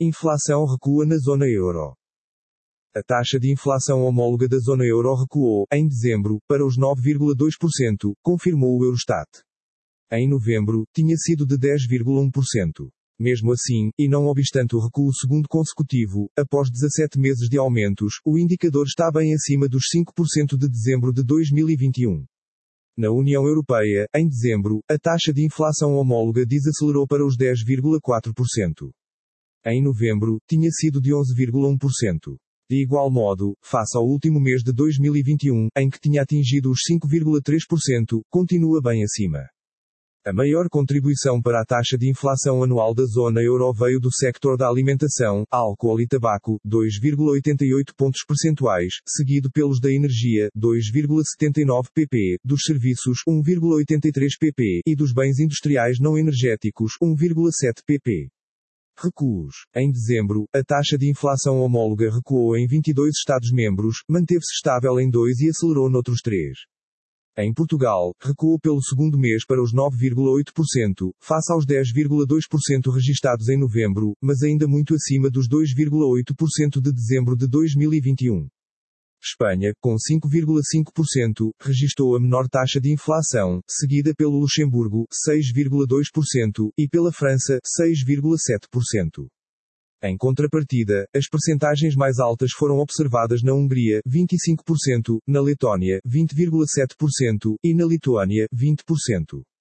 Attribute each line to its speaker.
Speaker 1: Inflação recua na zona euro. A taxa de inflação homóloga da zona euro recuou, em dezembro, para os 9,2%, confirmou o Eurostat. Em novembro, tinha sido de 10,1%. Mesmo assim, e não obstante o recuo segundo consecutivo, após 17 meses de aumentos, o indicador está bem acima dos 5% de dezembro de 2021. Na União Europeia, em dezembro, a taxa de inflação homóloga desacelerou para os 10,4%. Em novembro, tinha sido de 11,1%. De igual modo, face ao último mês de 2021, em que tinha atingido os 5,3%, continua bem acima. A maior contribuição para a taxa de inflação anual da zona euro veio do sector da alimentação, álcool e tabaco, 2,88 pontos percentuais, seguido pelos da energia, 2,79 pp, dos serviços, 1,83 pp, e dos bens industriais não energéticos, 1,7 pp. Recuos. Em dezembro, a taxa de inflação homóloga recuou em 22 Estados-membros, manteve-se estável em 2 e acelerou noutros 3. Em Portugal, recuou pelo segundo mês para os 9,8%, face aos 10,2% registados em novembro, mas ainda muito acima dos 2,8% de dezembro de 2021. Espanha, com 5,5%, registrou a menor taxa de inflação, seguida pelo Luxemburgo, 6,2%, e pela França, 6,7%. Em contrapartida, as percentagens mais altas foram observadas na Hungria, 25%, na Letónia, 20,7%, e na Lituânia, 20%.